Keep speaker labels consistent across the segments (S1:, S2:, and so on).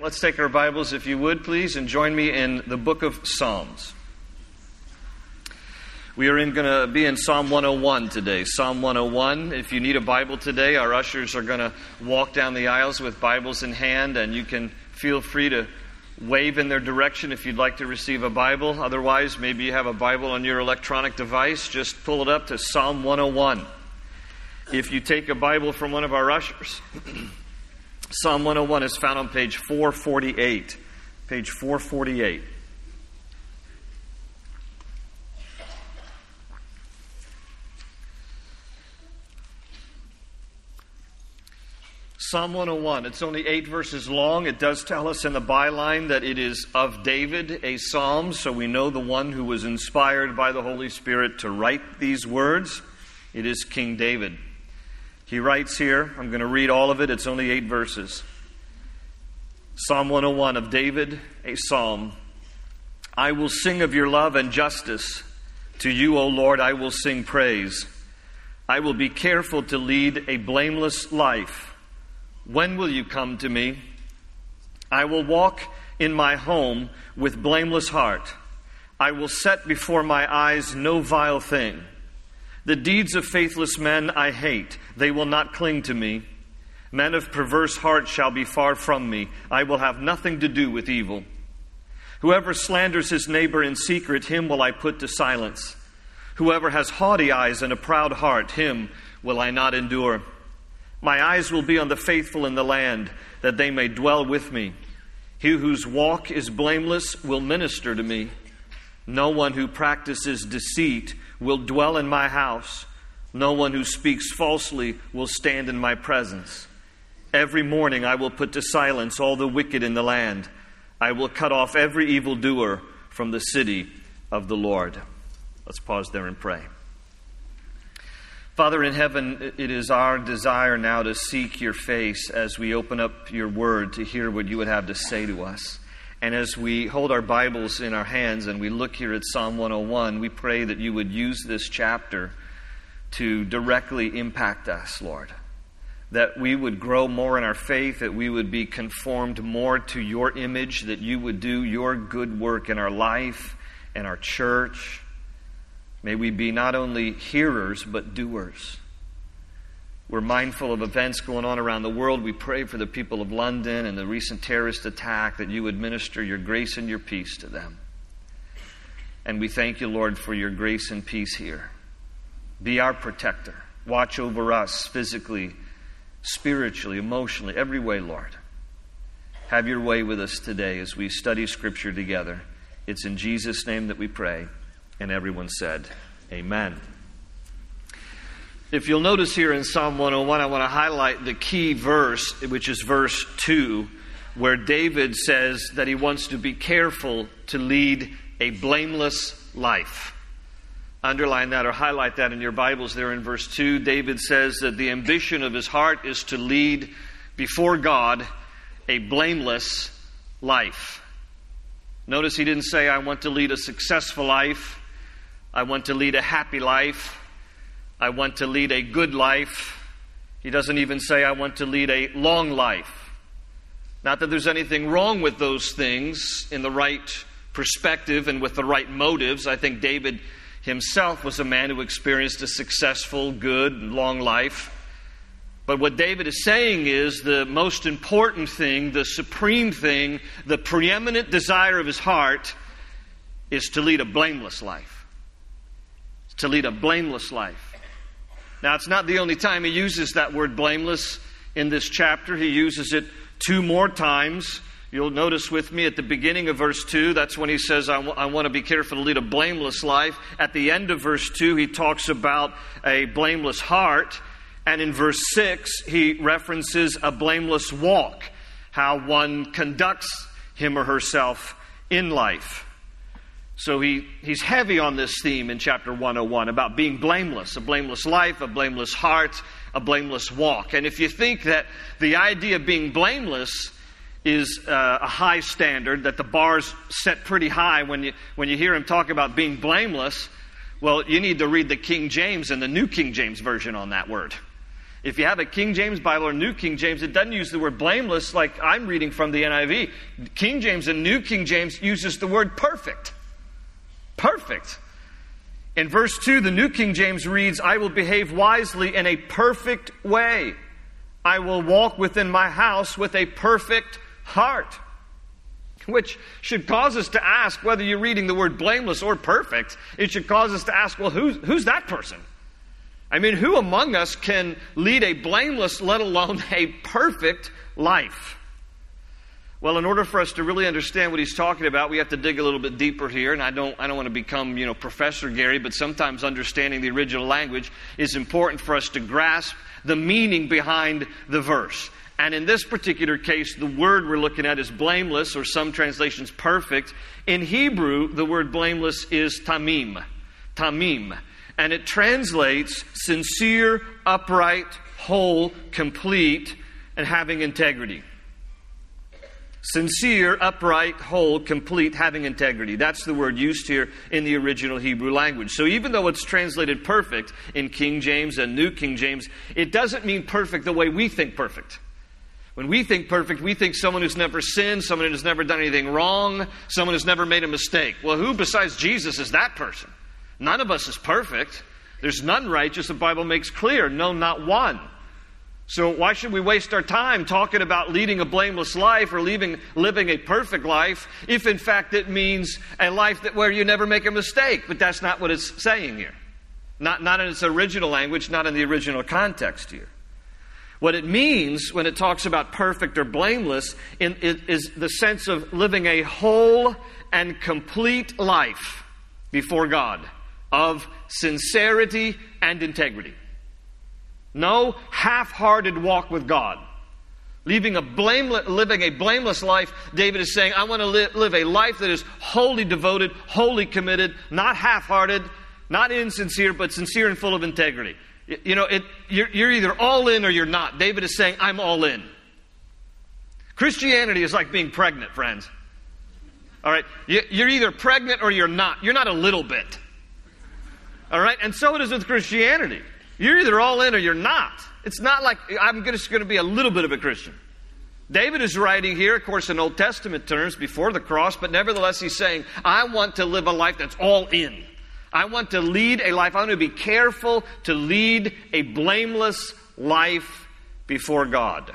S1: Let's take our Bibles, if you would, please, and join me in the book of Psalms. We are going to be in Psalm 101 today. Psalm 101. If you need a Bible today, our ushers are going to walk down the aisles with Bibles in hand, and you can feel free to wave in their direction if you'd like to receive a Bible. Otherwise, maybe you have a Bible on your electronic device. Just pull it up to Psalm 101. If you take a Bible from one of our ushers, Psalm 101 is found on page 448. Page 448. Psalm 101, it's only 8 verses long. It does tell us in the byline that it is of David, a psalm, so we know the one who was inspired by the Holy Spirit to write these words. It is King David. He writes here, I'm going to read all of it, it's only 8 verses. Psalm 101 of David, a psalm. I will sing of your love and justice. To you, O Lord, I will sing praise. I will be careful to lead a blameless life. When will you come to me? I will walk in my home with blameless heart. I will set before my eyes no vile thing. The deeds of faithless men I hate. They will not cling to me. Men of perverse heart shall be far from me. I will have nothing to do with evil. Whoever slanders his neighbor in secret, him will I put to silence. Whoever has haughty eyes and a proud heart, him will I not endure. My eyes will be on the faithful in the land, that they may dwell with me. He whose walk is blameless will minister to me. No one who practices deceit will dwell in my house. No one who speaks falsely will stand in my presence. Every morning I will put to silence all the wicked in the land. I will cut off every evildoer from the city of the Lord. Let's pause there and pray. Father in heaven, it is our desire now to seek your face as we open up your word to hear what you would have to say to us. And as we hold our Bibles in our hands and we look here at Psalm 101, we pray that you would use this chapter to directly impact us, Lord. That we would grow more in our faith, that we would be conformed more to your image, that you would do your good work in our life and our church. May we be not only hearers, but doers. We're mindful of events going on around the world. We pray for the people of London and the recent terrorist attack, that you would minister your grace and your peace to them. And we thank you, Lord, for your grace and peace here. Be our protector. Watch over us physically, spiritually, emotionally, every way, Lord. Have your way with us today as we study Scripture together. It's in Jesus' name that we pray. And everyone said, Amen. If you'll notice here in Psalm 101, I want to highlight the key verse, which is verse 2, where David says that he wants to be careful to lead a blameless life. Underline that or highlight that in your Bibles there in verse 2. David says that the ambition of his heart is to lead before God a blameless life. Notice he didn't say, I want to lead a successful life. I want to lead a happy life. I want to lead a good life. He doesn't even say, I want to lead a long life. Not that there's anything wrong with those things in the right perspective and with the right motives. I think David himself was a man who experienced a successful, good, long life. But what David is saying is the most important thing, the supreme thing, the preeminent desire of his heart is to lead a blameless life. To lead a blameless life. Now, it's not the only time he uses that word blameless in this chapter. He uses it 2 more times. You'll notice with me at the beginning of verse 2, that's when he says, I want to be careful to lead a blameless life. At the end of verse 2, he talks about a blameless heart. And in verse 6, he references a blameless walk, how one conducts him or herself in life. So he's heavy on this theme in chapter 101 about being blameless, a blameless life, a blameless heart, a blameless walk. And if you think that the idea of being blameless is a high standard, that the bar's set pretty high when you hear him talk about being blameless, well, you need to read the King James and the New King James Version on that word. If you have a King James Bible or New King James, it doesn't use the word blameless like I'm reading from the NIV. King James and New King James uses the word perfect. Perfect. In verse 2, the New King James reads, I will behave wisely in a perfect way. I will walk within my house with a perfect heart. Which should cause us to ask, whether you're reading the word blameless or perfect, it should cause us to ask, well, who's that person? I mean, who among us can lead a blameless, let alone a perfect life? Well, in order for us to really understand what he's talking about, we have to dig a little bit deeper here. And I don't want to become, Professor Gary, but sometimes understanding the original language is important for us to grasp the meaning behind the verse. And in this particular case, the word we're looking at is blameless, or some translations perfect. In Hebrew, the word blameless is tamim. Tamim. And it translates sincere, upright, whole, complete, and having integrity. Sincere, upright, whole, complete, having integrity. That's the word used here in the original Hebrew language. So even though it's translated perfect in King James and New King James, it doesn't mean perfect the way we think perfect. When we think perfect, we think someone who's never sinned, someone who's never done anything wrong, someone who's never made a mistake. Well, who besides Jesus is that person? None of us is perfect. There's none righteous, the Bible makes clear. No, not one. So why should we waste our time talking about leading a blameless life or living a perfect life if in fact it means a life where you never make a mistake? But that's not what it's saying here. Not in its original language, not in the original context here. What it means when it talks about perfect or blameless is the sense of living a whole and complete life before God of sincerity and integrity. No half-hearted walk with God. Living a blameless life, David is saying, I want to live a life that is wholly devoted, wholly committed, not half-hearted, not insincere, but sincere and full of integrity. You're either all in or you're not. David is saying, I'm all in. Christianity is like being pregnant, friends. All right? You're either pregnant or you're not. You're not a little bit. All right? And so it is with Christianity. You're either all in or you're not. It's not like I'm just going to be a little bit of a Christian. David is writing here, of course, in Old Testament terms, before the cross, but nevertheless he's saying, I want to live a life that's all in. I want to lead a life. I want to be careful to lead a blameless life before God.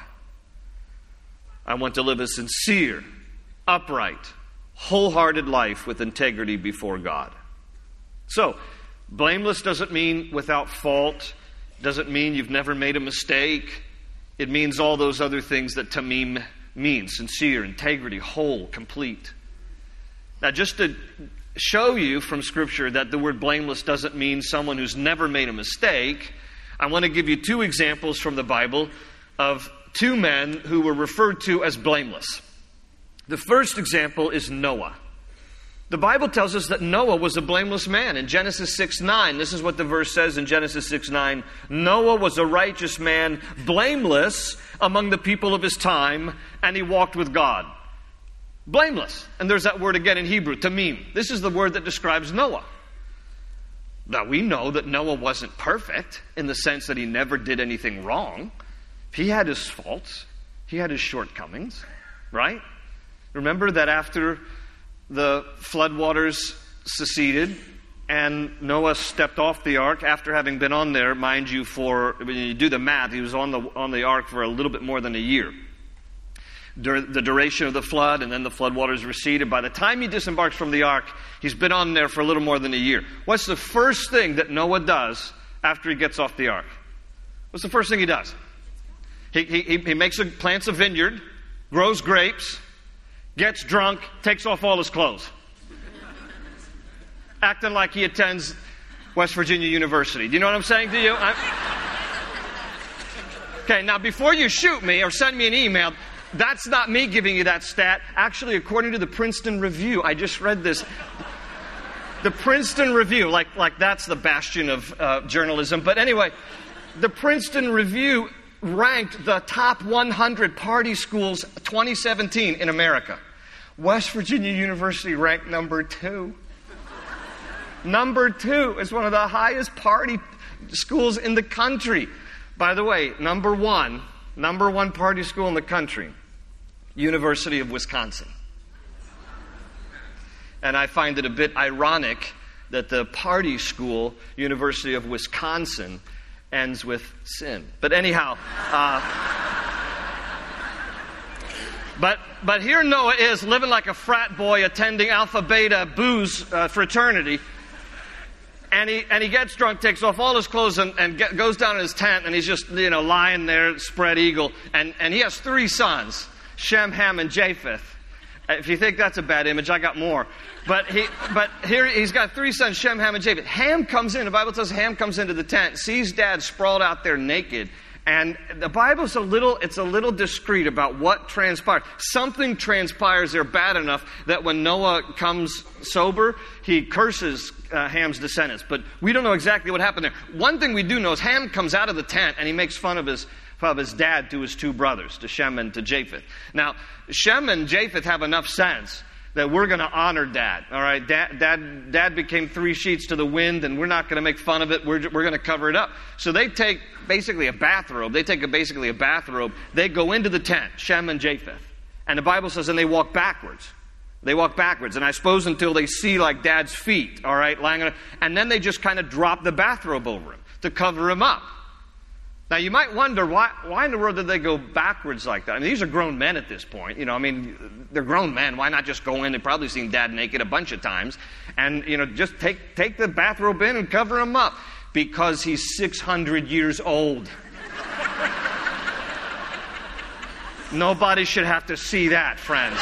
S1: I want to live a sincere, upright, wholehearted life with integrity before God. So, blameless doesn't mean without fault. Doesn't mean you've never made a mistake. It means all those other things that tamim means. Sincere, integrity, whole, complete. Now, just to show you from Scripture that the word blameless doesn't mean someone who's never made a mistake, I want to give you two examples from the Bible of two men who were referred to as blameless. The first example is Noah. The Bible tells us that Noah was a blameless man. In Genesis 6:9, this is what the verse says in Genesis 6:9, Noah was a righteous man, blameless among the people of his time, and he walked with God. Blameless. And there's that word again in Hebrew, tamim. This is the word that describes Noah. Now, we know that Noah wasn't perfect in the sense that he never did anything wrong. He had his faults. He had his shortcomings, right? Remember that after the floodwaters seceded and Noah stepped off the ark after having been on there, mind you, when you do the math, he was on the ark for a little bit more than a year. The duration of the flood, and then the floodwaters receded. By the time he disembarks from the ark, he's been on there for a little more than a year. What's the first thing that Noah does after he gets off the ark? What's the first thing he does? He plants a vineyard, grows grapes, gets drunk, takes off all his clothes. Acting like he attends West Virginia University. Do you know what I'm saying to you? Okay, now before you shoot me or send me an email, that's not me giving you that stat. Actually, according to the Princeton Review, I just read this. The Princeton Review, like that's the bastion of journalism. But anyway, the Princeton Review ranked the top 100 party schools 2017 in America. West Virginia University ranked number 2. Number 2 is one of the highest party schools in the country. By the way, number one party school in the country, University of Wisconsin. And I find it a bit ironic that the party school, University of Wisconsin, ends with sin. But anyhow, but here Noah is living like a frat boy attending Alpha Beta booze fraternity. And he gets drunk, takes off all his clothes, and goes down in his tent, and he's just, lying there, spread eagle. And he has 3 sons, Shem, Ham, and Japheth. If you think that's a bad image, I got more. But here he's got 3 sons, Shem, Ham, and Japheth. Ham comes in, the Bible says Ham comes into the tent, sees Dad sprawled out there naked. And the Bible's a little discreet about what transpired. Something transpires there bad enough that when Noah comes sober, he curses Ham's descendants. But we don't know exactly what happened there. One thing we do know is Ham comes out of the tent and he makes fun of his dad to his 2 brothers, to Shem and to Japheth. Now, Shem and Japheth have enough sense that we're going to honor Dad. All right, Dad became 3 sheets to the wind, and we're not going to make fun of it. We're going to cover it up. So they take basically a bathrobe. They go into the tent, Shem and Japheth, and the Bible says, and they walk backwards. And I suppose until they see like Dad's feet, all right, lying on it, and then they just kind of drop the bathrobe over him to cover him up. Now, you might wonder, why in the world did they go backwards like that? I mean, these are grown men at this point. They're grown men. Why not just go in? They've probably seen Dad naked a bunch of times. And, just take the bathrobe in and cover him up. Because he's 600 years old. Nobody should have to see that, friends.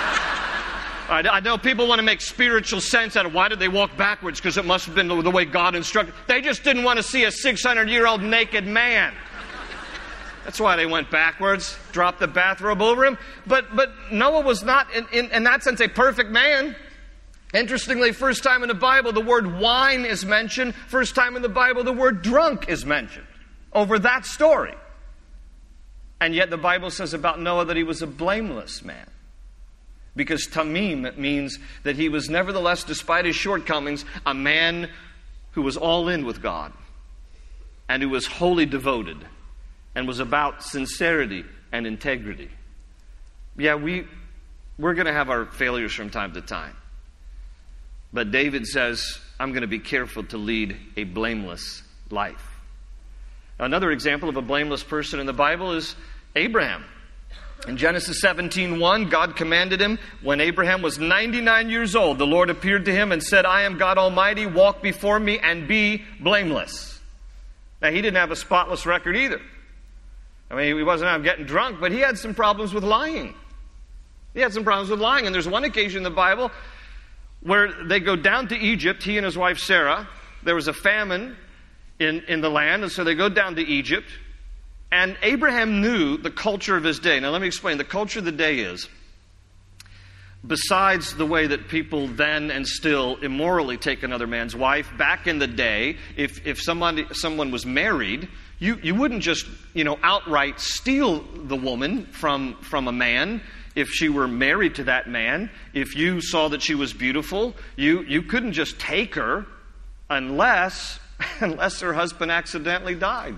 S1: I know people want to make spiritual sense out of why did they walk backwards, because it must have been the way God instructed. They just didn't want to see a 600-year-old naked man. That's why they went backwards, dropped the bathrobe over him. But Noah was not, in that sense, a perfect man. Interestingly, first time in the Bible, the word wine is mentioned. First time in the Bible, the word drunk is mentioned over that story. And yet the Bible says about Noah that he was a blameless man. Because tamim means that he was nevertheless, despite his shortcomings, a man who was all in with God and who was wholly devoted and was about sincerity and integrity. Yeah, we're going to have our failures from time to time. But David says, I'm going to be careful to lead a blameless life. Another example of a blameless person in the Bible is Abraham. In Genesis 17:1, God commanded him, when Abraham was 99 years old, the Lord appeared to him and said, I am God Almighty, walk before me and be blameless. Now, he didn't have a spotless record either. I mean, he wasn't out getting drunk, but he had some problems with lying. And there's one occasion in the Bible where they go down to Egypt, he and his wife Sarah. There was a famine in the land, and so they go down to Egypt. And Abraham knew the culture of his day. Now, let me explain. The culture of the day is, besides the way that people then and still immorally take another man's wife, back in the day, if someone was married, you wouldn't just, outright steal the woman from a man if she were married to that man. If you saw that she was beautiful, you couldn't just take her unless her husband accidentally died.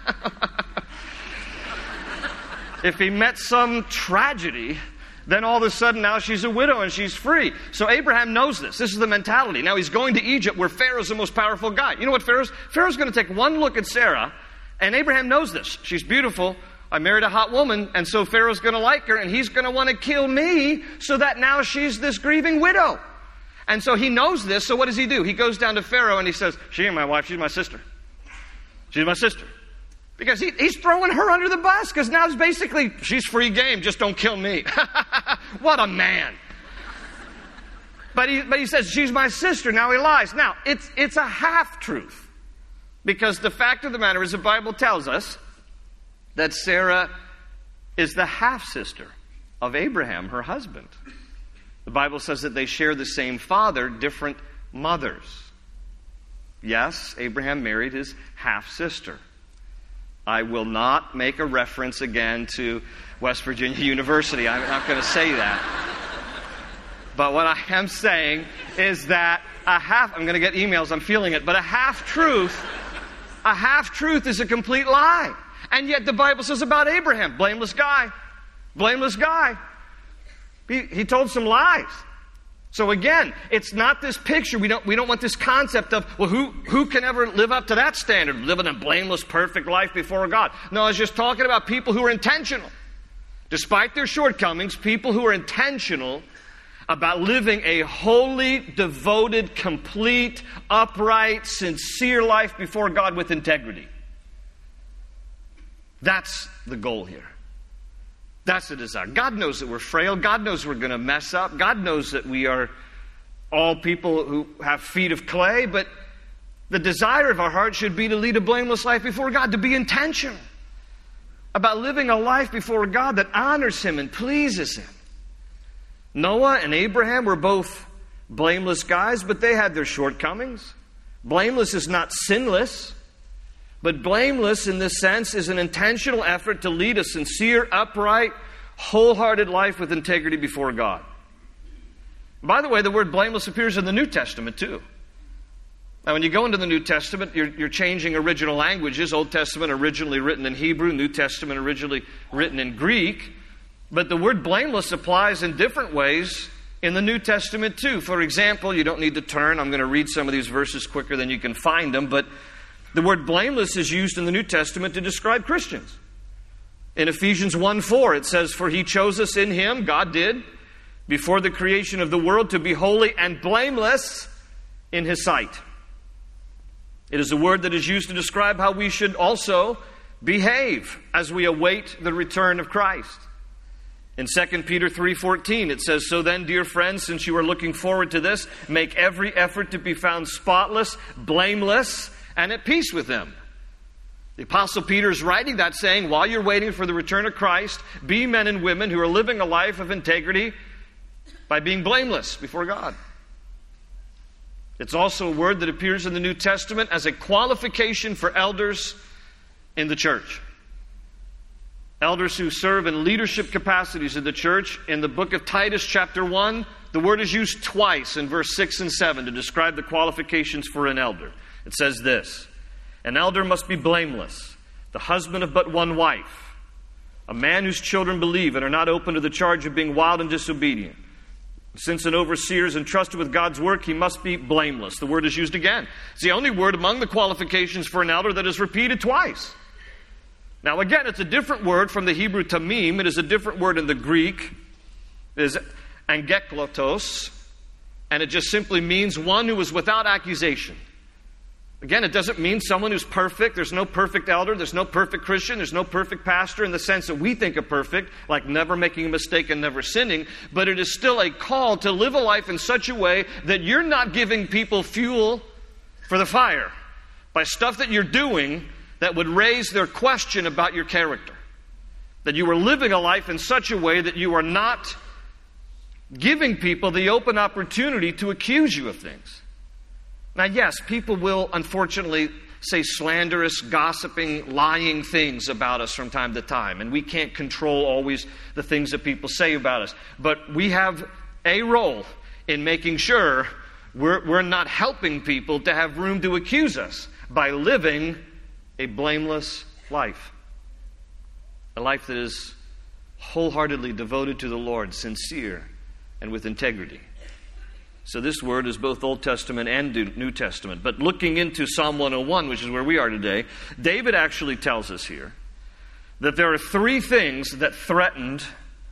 S1: If he met some tragedy, then all of a sudden now she's a widow and she's free. So Abraham knows this. This is the mentality. Now he's going to Egypt where Pharaoh's the most powerful guy. You know what Pharaoh's? Pharaoh's going to take one look at Sarah, and Abraham knows this. She's beautiful. I married a hot woman, and so Pharaoh's going to like her, and he's going to want to kill me so that now she's this grieving widow. And so he knows this, so what does he do? He goes down to Pharaoh and he says, she ain't my wife, she's my sister. She's my sister. Because he's throwing her under the bus, because now it's basically, she's free game, just don't kill me. What a man. But he says, she's my sister. Now he lies. Now, it's a half-truth. Because the fact of the matter is, the Bible tells us that Sarah is the half-sister of Abraham, her husband. The Bible says that they share the same father, different mothers. Yes, Abraham married his half-sister. I will not make a reference again to West Virginia University. I'm not going to say that. But what I am saying is that I'm going to get emails, I'm feeling it, but a half-truth is a complete lie. And yet the Bible says about Abraham, blameless guy. Blameless guy. He told some lies. So again, it's not this picture. We don't want this concept of, well, who can ever live up to that standard? Living a blameless, perfect life before God. No, I was just talking about people who are intentional. Despite their shortcomings, people who are intentional about living a holy, devoted, complete, upright, sincere life before God with integrity. That's the goal here. That's the desire. God knows that we're frail. God knows we're going to mess up. God knows that we are all people who have feet of clay. But the desire of our heart should be to lead a blameless life before God, to be intentional about living a life before God that honors Him and pleases Him. Noah and Abraham were both blameless guys, but they had their shortcomings. Blameless is not sinless. But blameless in this sense is an intentional effort to lead a sincere, upright, wholehearted life with integrity before God. By the way, the word blameless appears in the New Testament too. Now, when you go into the New Testament, you're changing original languages. Old Testament originally written in Hebrew, New Testament originally written in Greek. But the word blameless applies in different ways in the New Testament too. For example, you don't need to turn. I'm going to read some of these verses quicker than you can find them, but the word blameless is used in the New Testament to describe Christians. In Ephesians 1:4, it says, "For He chose us in Him," God did, "before the creation of the world to be holy and blameless in His sight." It is a word that is used to describe how we should also behave as we await the return of Christ. In 2 Peter 3:14, it says, "So then, dear friends, since you are looking forward to this, make every effort to be found spotless, blameless, and at peace with them." The Apostle Peter is writing that saying, while you're waiting for the return of Christ, be men and women who are living a life of integrity by being blameless before God. It's also a word that appears in the New Testament as a qualification for elders in the church. Elders who serve in leadership capacities in the church. In the book of Titus chapter 1, the word is used twice in verse 6 and 7 to describe the qualifications for an elder. It says this: "An elder must be blameless, the husband of but one wife, a man whose children believe and are not open to the charge of being wild and disobedient. Since an overseer is entrusted with God's work, he must be blameless." The word is used again. It's the only word among the qualifications for an elder that is repeated twice. Now again, it's a different word from the Hebrew tamim. It is a different word in the Greek. It is angeklotos, and it just simply means one who is without accusation. Again, it doesn't mean someone who's perfect. There's no perfect elder. There's no perfect Christian. There's no perfect pastor in the sense that we think of perfect, like never making a mistake and never sinning. But it is still a call to live a life in such a way that you're not giving people fuel for the fire by stuff that you're doing that would raise their question about your character. That you are living a life in such a way that you are not giving people the open opportunity to accuse you of things. Now, yes, people will unfortunately say slanderous, gossiping, lying things about us from time to time. And we can't control always the things that people say about us. But we have a role in making sure we're not helping people to have room to accuse us by living a blameless life. A life that is wholeheartedly devoted to the Lord, sincere, and with integrity. So this word is both Old Testament and New Testament. But looking into Psalm 101, which is where we are today, David actually tells us here that there are three things that threatened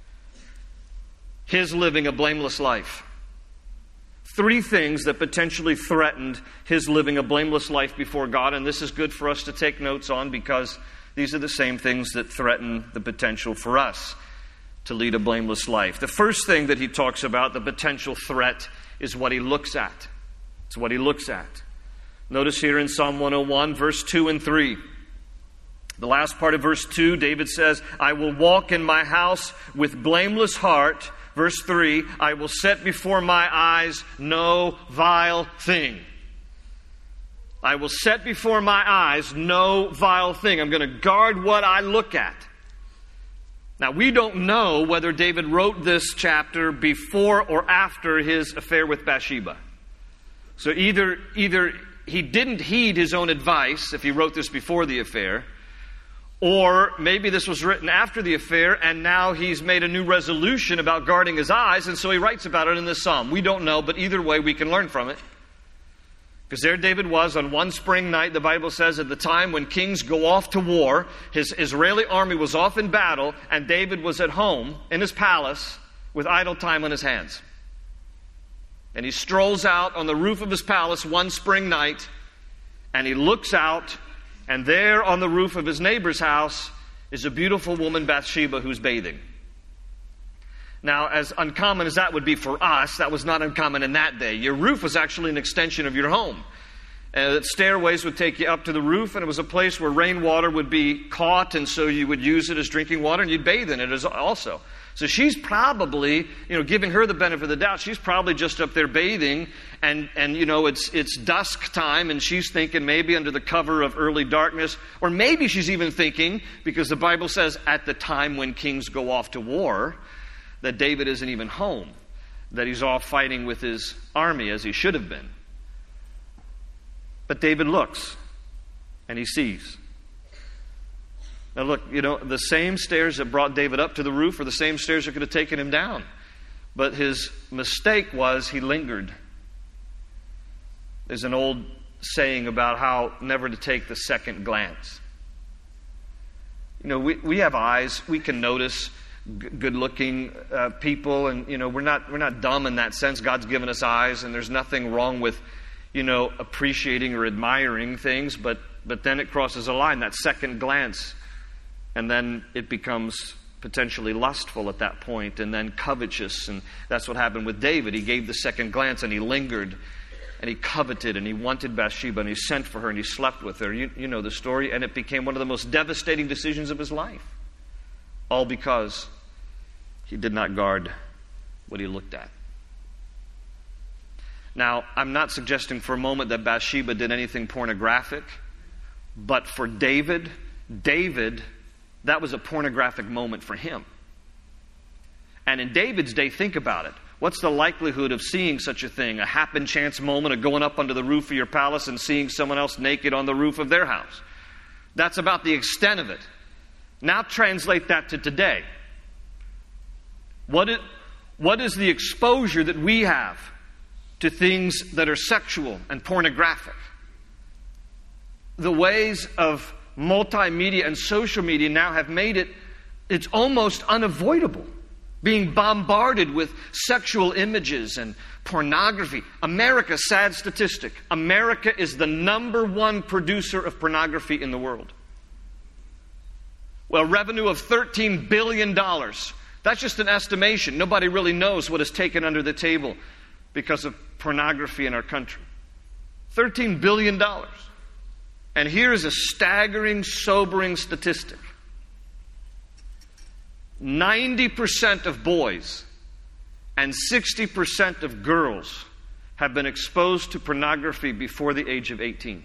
S1: his living a blameless life. Three things that potentially threatened his living a blameless life before God. And this is good for us to take notes on because these are the same things that threaten the potential for us to lead a blameless life. The first thing that he talks about, the potential threat, is what he looks at. It's what he looks at. Notice here in Psalm 101, verse 2 and 3. The last part of verse 2, David says, "I will walk in my house with blameless heart." Verse 3, "I will set before my eyes no vile thing." I will set before my eyes no vile thing. I'm going to guard what I look at. Now, we don't know whether David wrote this chapter before or after his affair with Bathsheba. So either he didn't heed his own advice if he wrote this before the affair, Or maybe this was written after the affair, and now he's made a new resolution about guarding his eyes, and so he writes about it in this psalm. We don't know, but either way we can learn from it. Because there David was on one spring night, the Bible says, at the time when kings go off to war. His Israeli army was off in battle, and David was at home in his palace with idle time on his hands. And he strolls out on the roof of his palace one spring night, and he looks out, and there on the roof of his neighbor's house is a beautiful woman, Bathsheba, who's bathing. Now, as uncommon as that would be for us, that was not uncommon in that day. Your roof was actually an extension of your home. Stairways would take you up to the roof, and it was a place where rainwater would be caught, and so you would use it as drinking water, and you'd bathe in it as also. So she's probably, giving her the benefit of the doubt, she's probably just up there bathing, and it's dusk time, and she's thinking maybe under the cover of early darkness, or maybe she's even thinking, because the Bible says at the time when kings go off to war, that David isn't even home, that he's off fighting with his army as he should have been. But David looks, and he sees. Now look, the same stairs that brought David up to the roof are the same stairs that could have taken him down. But his mistake was he lingered. There's an old saying about how never to take the second glance. We have eyes. We can notice good-looking people, and we're not dumb in that sense. God's given us eyes, and there's nothing wrong with appreciating or admiring things. But then it crosses a line, that second glance. And then it becomes potentially lustful at that point, and then covetous. And that's what happened with David. He gave the second glance, and he lingered, and he coveted, and he wanted Bathsheba, and he sent for her, and he slept with her. You know the story. And it became one of the most devastating decisions of his life. All because he did not guard what he looked at. Now, I'm not suggesting for a moment that Bathsheba did anything pornographic, but for David, that was a pornographic moment for him. And in David's day, think about it. What's the likelihood of seeing such a thing? A happen chance moment of going up under the roof of your palace and seeing someone else naked on the roof of their house. That's about the extent of it. Now translate that to today. What is the exposure that we have to things that are sexual and pornographic? The ways of multimedia and social media now have made it's almost unavoidable. Being bombarded with sexual images and pornography. America, sad statistic, America is the number one producer of pornography in the world. Well, revenue of $13 billion. That's just an estimation. Nobody really knows what is taken under the table because of pornography in our country. $13 billion. And here's a staggering, sobering statistic. 90% of boys and 60% of girls have been exposed to pornography before the age of 18.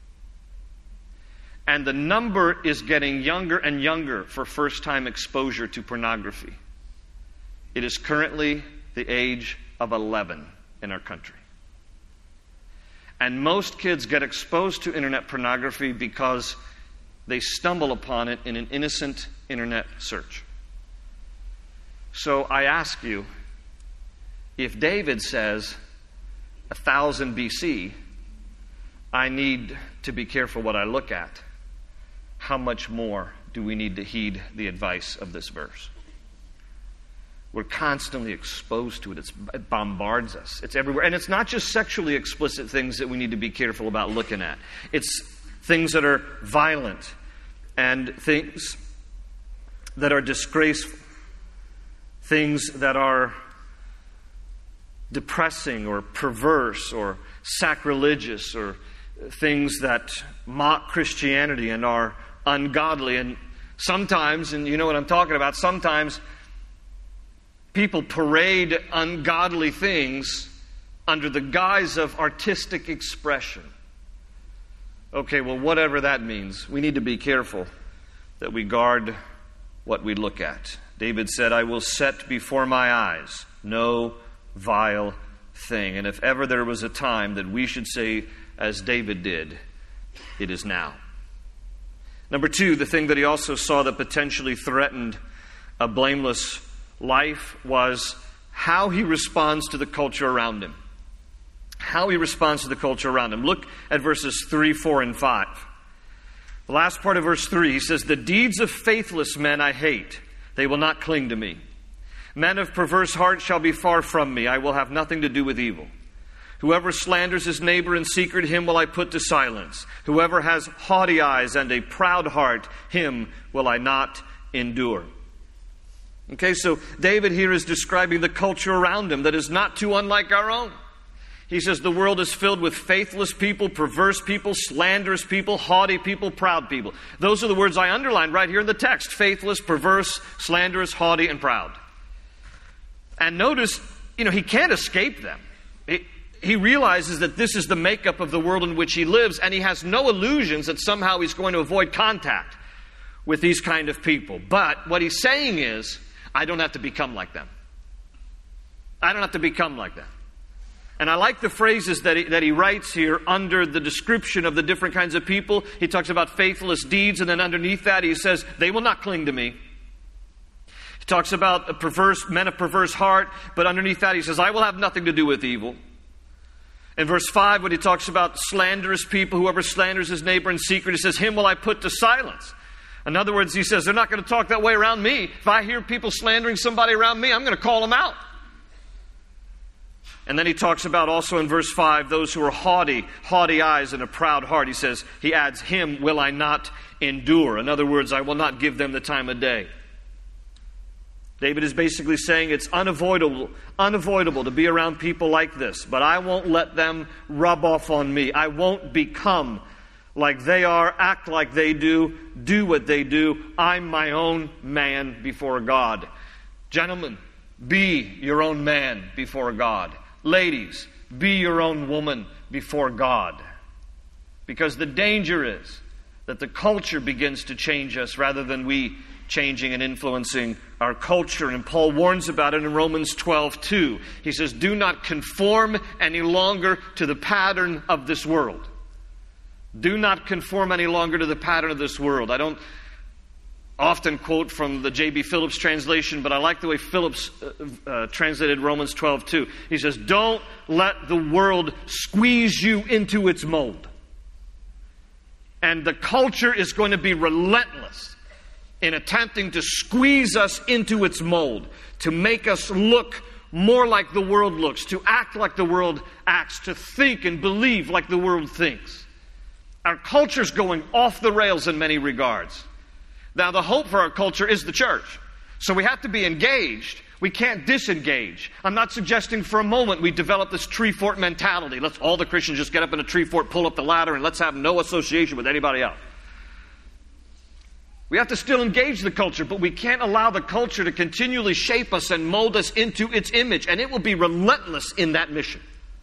S1: And the number is getting younger and younger for first-time exposure to pornography. It is currently the age of 11 in our country. And most kids get exposed to internet pornography because they stumble upon it in an innocent internet search. So I ask you, if David says 1000 BC, I need to be careful what I look at, how much more do we need to heed the advice of this verse? We're constantly exposed to it. It bombards us. It's everywhere. And it's not just sexually explicit things that we need to be careful about looking at. It's things that are violent and things that are disgraceful. Things that are depressing or perverse or sacrilegious, or things that mock Christianity and are ungodly. And sometimes, and you know what I'm talking about, sometimes people parade ungodly things under the guise of artistic expression. Okay, well, whatever that means, we need to be careful that we guard what we look at. David said, I will set before my eyes no vile thing. And if ever there was a time that we should say, as David did, it is now. Number two, the thing that he also saw that potentially threatened a blameless life was how he responds to the culture around him. How he responds to the culture around him. Look at verses 3, 4, and 5. The last part of verse 3, he says, "The deeds of faithless men I hate. They will not cling to me. Men of perverse heart shall be far from me. I will have nothing to do with evil. Whoever slanders his neighbor in secret, him will I put to silence. Whoever has haughty eyes and a proud heart, him will I not endure." Okay, so David here is describing the culture around him that is not too unlike our own. He says the world is filled with faithless people, perverse people, slanderous people, haughty people, proud people. Those are the words I underlined right here in the text. Faithless, perverse, slanderous, haughty, and proud. And notice, he can't escape them. He realizes that this is the makeup of the world in which he lives, and he has no illusions that somehow he's going to avoid contact with these kind of people. But what he's saying is, I don't have to become like them. I don't have to become like them. And I like the phrases that he writes here under the description of the different kinds of people. He talks about faithless deeds, and then underneath that he says, they will not cling to me. He talks about men of perverse heart, but underneath that he says, I will have nothing to do with evil. In verse 5, when he talks about slanderous people, whoever slanders his neighbor in secret, he says, him will I put to silence. In other words, he says, they're not going to talk that way around me. If I hear people slandering somebody around me, I'm going to call them out. And then he talks about also in verse 5, those who are haughty eyes and a proud heart. He adds, him will I not endure. In other words, I will not give them the time of day. David is basically saying it's unavoidable to be around people like this, but I won't let them rub off on me. I won't become like they are, act like they do what they do. I'm my own man before God. Gentlemen, be your own man before God. Ladies, be your own woman before God. Because the danger is that the culture begins to change us rather than we changing and influencing our culture. And Paul warns about it in Romans 12:2. He says, do not conform any longer to the pattern of this world. Do not conform any longer to the pattern of this world. I don't often quote from the J.B. Phillips translation, but I like the way Phillips translated Romans 12:2. He says, don't let the world squeeze you into its mold. And the culture is going to be relentless in attempting to squeeze us into its mold, to make us look more like the world looks, to act like the world acts, to think and believe like the world thinks. Our culture's going off the rails in many regards. Now, the hope for our culture is the church. So we have to be engaged. We can't disengage. I'm not suggesting for a moment we develop this tree fort mentality. Let's all the Christians just get up in a tree fort, pull up the ladder, and let's have no association with anybody else. We have to still engage the culture, but we can't allow the culture to continually shape us and mold us into its image, and it will be relentless in that mission.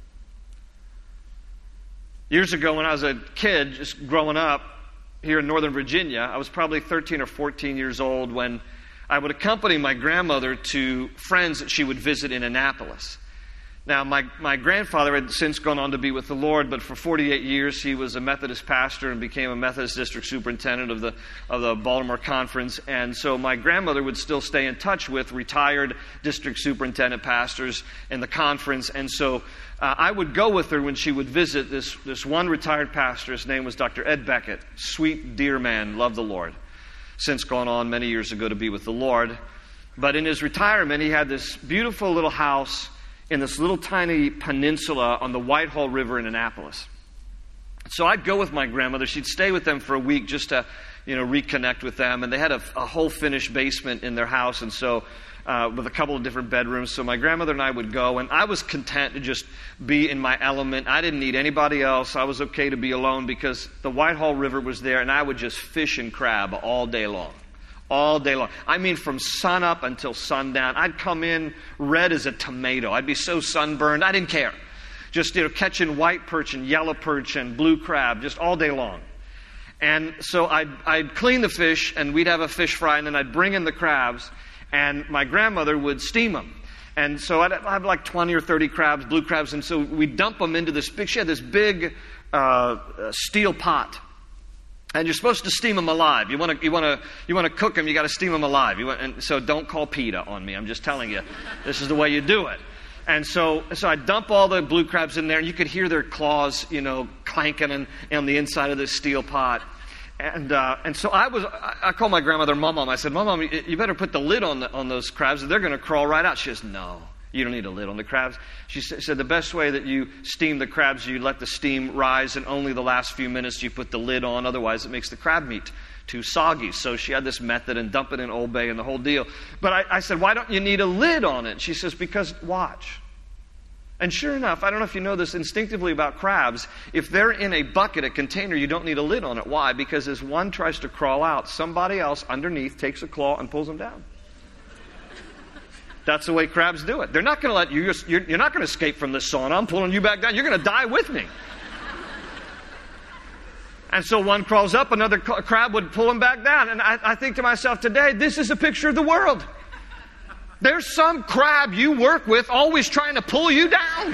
S1: Years ago, when I was a kid, just growing up here in Northern Virginia, I was probably 13 or 14 years old when I would accompany my grandmother to friends that she would visit in Annapolis. Now, my grandfather had since gone on to be with the Lord, but for 48 years he was a Methodist pastor and became a Methodist district superintendent of the Baltimore Conference. And so my grandmother would still stay in touch with retired district superintendent pastors in the conference. And so I would go with her when she would visit this one retired pastor. His name was Dr. Ed Beckett. Sweet, dear man, loved the Lord. Since gone on many years ago to be with the Lord. But in his retirement, he had this beautiful little house in this little tiny peninsula on the Whitehall River in Annapolis. So I'd go with my grandmother. She'd stay with them for a week just to, reconnect with them. And they had a whole finished basement in their house, and so with a couple of different bedrooms. So my grandmother and I would go, and I was content to just be in my element. I didn't need anybody else. I was okay to be alone because the Whitehall River was there, and I would just fish and crab all day long. All day long. I mean, from sun up until sundown. I'd come in red as a tomato. I'd be so sunburned. I didn't care. Just, catching white perch and yellow perch and blue crab just all day long. And so I'd clean the fish, and we'd have a fish fry, and then I'd bring in the crabs, and my grandmother would steam them. And so I'd have like 20 or 30 crabs, blue crabs, and so we'd dump them into she had this big steel pot. And you're supposed to steam them alive. You want to cook them, you got to steam them alive. And so don't call PETA on me. I'm just telling you, this is the way you do it. And so I dump all the blue crabs in there, and you could hear their claws, clanking on the inside of this steel pot. And so I called my grandmother, Mom. I said, Mom, you better put the lid on those crabs, or they're going to crawl right out. She says, no, you don't need a lid on the crabs. She said the best way that you steam the crabs, you let the steam rise, and only the last few minutes you put the lid on. Otherwise, it makes the crab meat too soggy. So she had this method, and dump it in Old Bay and the whole deal. But I said, why don't you need a lid on it? She says, because watch. And sure enough, I don't know if you know this instinctively about crabs, if they're in a bucket, a container, you don't need a lid on it. Why? Because as one tries to crawl out, somebody else underneath takes a claw and pulls them down. That's the way crabs do it. They're not going to let you, you're not going to escape from this sauna. I'm pulling you back down. You're going to die with me. And so one crawls up, another crab would pull him back down. And I think to myself today, this is a picture of the world. There's some crab you work with always trying to pull you down.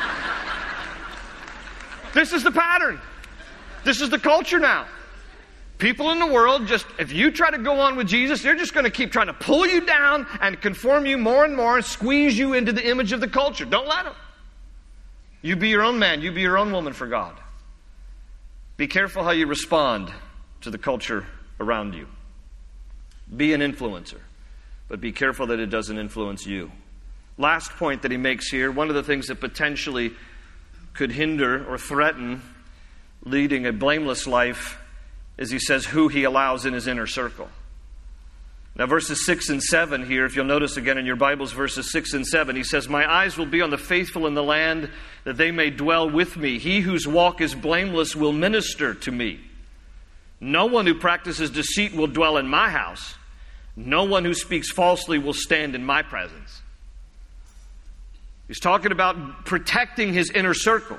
S1: This is the pattern. This is the culture now. People in the world, if you try to go on with Jesus, they're just going to keep trying to pull you down and conform you more and more and squeeze you into the image of the culture. Don't let them. You be your own man. You be your own woman for God. Be careful how you respond to the culture around you. Be an influencer. But be careful that it doesn't influence you. Last point that he makes here, one of the things that potentially could hinder or threaten leading a blameless life is he says who he allows in his inner circle. Now verses 6 and 7 here, if you'll notice again in your Bibles, verses 6 and 7, he says, my eyes will be on the faithful in the land, that they may dwell with me. He whose walk is blameless will minister to me. No one who practices deceit will dwell in my house. No one who speaks falsely will stand in my presence. He's talking about protecting his inner circle.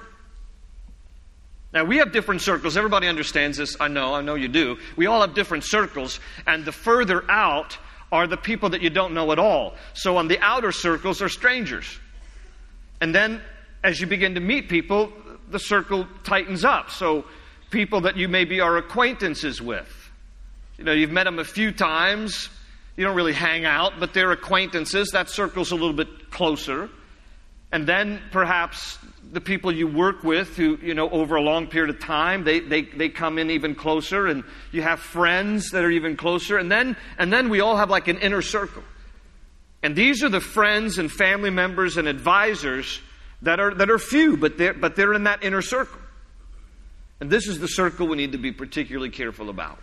S1: Now, we have different circles. Everybody understands this. I know you do. We all have different circles, and the further out are the people that you don't know at all. So on the outer circles are strangers. And then as you begin to meet people, the circle tightens up. So people that you maybe are acquaintances with. You've met them a few times. You don't really hang out, but they're acquaintances. That circle's a little bit closer. And then perhaps the people you work with who, over a long period of time, they come in even closer, and you have friends that are even closer. And then we all have like an inner circle. And these are the friends and family members and advisors that are few, but they're in that inner circle. And this is the circle we need to be particularly careful about.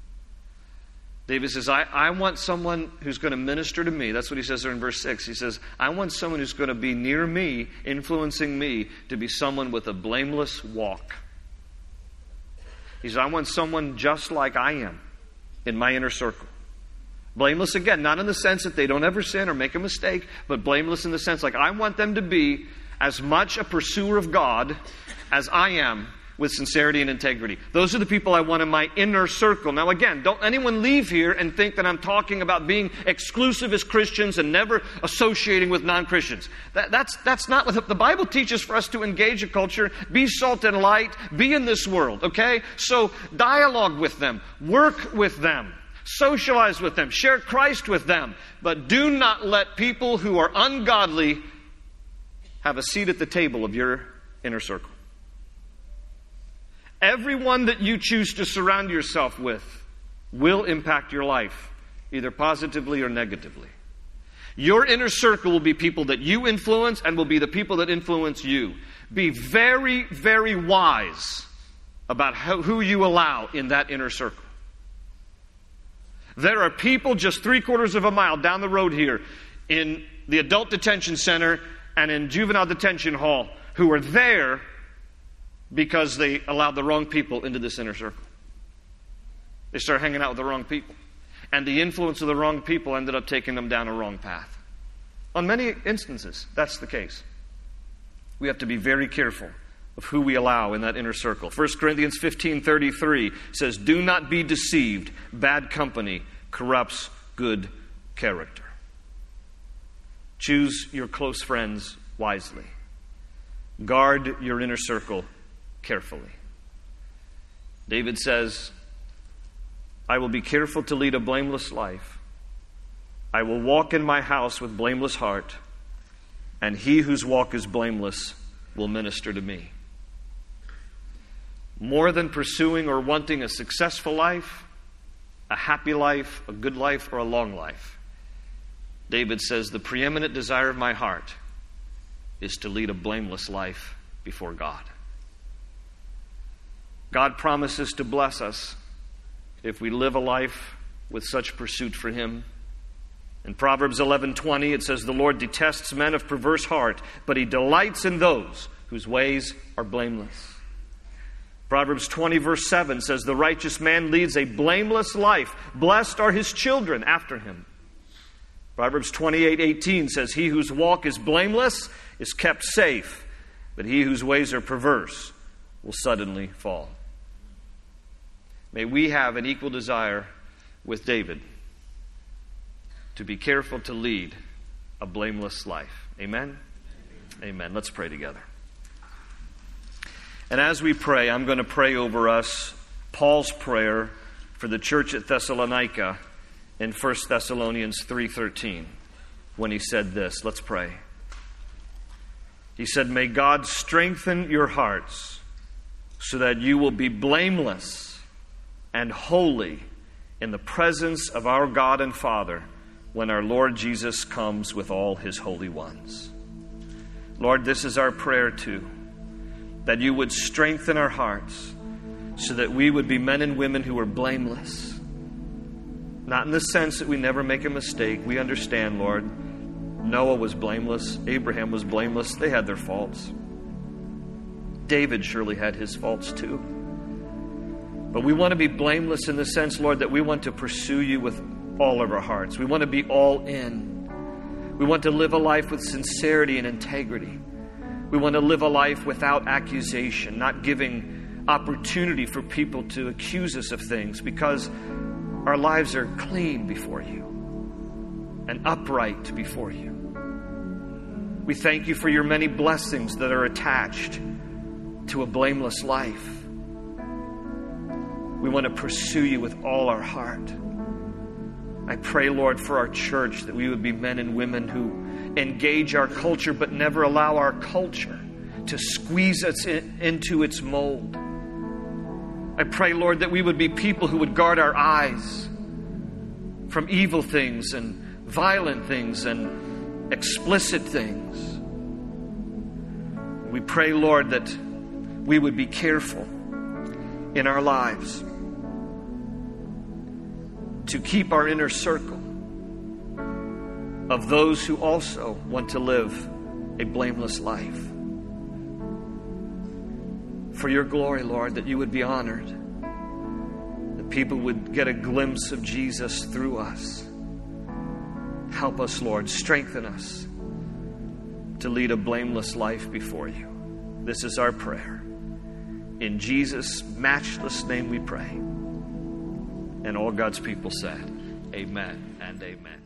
S1: David says, I want someone who's going to minister to me. That's what he says there in verse 6. He says, I want someone who's going to be near me, influencing me, to be someone with a blameless walk. He says, I want someone just like I am in my inner circle. Blameless, again, not in the sense that they don't ever sin or make a mistake, but blameless in the sense like I want them to be as much a pursuer of God as I am, with sincerity and integrity. Those are the people I want in my inner circle. Now again, don't anyone leave here and think that I'm talking about being exclusive as Christians and never associating with non-Christians. That's not what the Bible teaches for us to engage a culture, be salt and light, be in this world, okay? So dialogue with them, work with them, socialize with them, share Christ with them, but do not let people who are ungodly have a seat at the table of your inner circle. Everyone that you choose to surround yourself with will impact your life, either positively or negatively. Your inner circle will be people that you influence and will be the people that influence you. Be very, very wise about who you allow in that inner circle. There are people just 3/4 of a mile down the road here in the adult detention center and in juvenile detention hall who are there because they allowed the wrong people into this inner circle. They started hanging out with the wrong people. And the influence of the wrong people ended up taking them down a wrong path. On many instances, that's the case. We have to be very careful of who we allow in that inner circle. 1 Corinthians 15:33 says, do not be deceived. Bad company corrupts good character. Choose your close friends wisely. Guard your inner circle carefully. David says, I will be careful to lead a blameless life. I will walk in my house with blameless heart, and he whose walk is blameless will minister to me. More than pursuing or wanting a successful life, a happy life, a good life, or a long life, David says, the preeminent desire of my heart is to lead a blameless life before God. God promises to bless us if we live a life with such pursuit for him. In Proverbs 11:20, it says, the Lord detests men of perverse heart, but he delights in those whose ways are blameless. Proverbs 20 verse 7 says, the righteous man leads a blameless life. Blessed are his children after him. Proverbs 28:18 says, he whose walk is blameless is kept safe, but he whose ways are perverse will suddenly fall. May we have an equal desire with David to be careful to lead a blameless life. Amen? Amen. Let's pray together. And as we pray, I'm going to pray over us Paul's prayer for the church at Thessalonica in 1 Thessalonians 3:13, when he said this. Let's pray. He said, may God strengthen your hearts so that you will be blameless and holy in the presence of our God and Father when our Lord Jesus comes with all his holy ones. Lord, this is our prayer too, that you would strengthen our hearts so that we would be men and women who are blameless. Not in the sense that we never make a mistake. We understand, Lord, Noah was blameless. Abraham was blameless. They had their faults. David surely had his faults too. But we want to be blameless in the sense, Lord, that we want to pursue you with all of our hearts. We want to be all in. We want to live a life with sincerity and integrity. We want to live a life without accusation, not giving opportunity for people to accuse us of things, because our lives are clean before you and upright before you. We thank you for your many blessings that are attached to a blameless life. We want to pursue you with all our heart. I pray, Lord, for our church, that we would be men and women who engage our culture but never allow our culture to squeeze us into its mold. I pray, Lord, that we would be people who would guard our eyes from evil things and violent things and explicit things. We pray, Lord, that we would be careful in our lives to keep our inner circle of those who also want to live a blameless life. For your glory, Lord, that you would be honored, that people would get a glimpse of Jesus through us. Help us, Lord, strengthen us to lead a blameless life before you. This is our prayer. In Jesus' matchless name we pray. And all God's people said, amen and amen.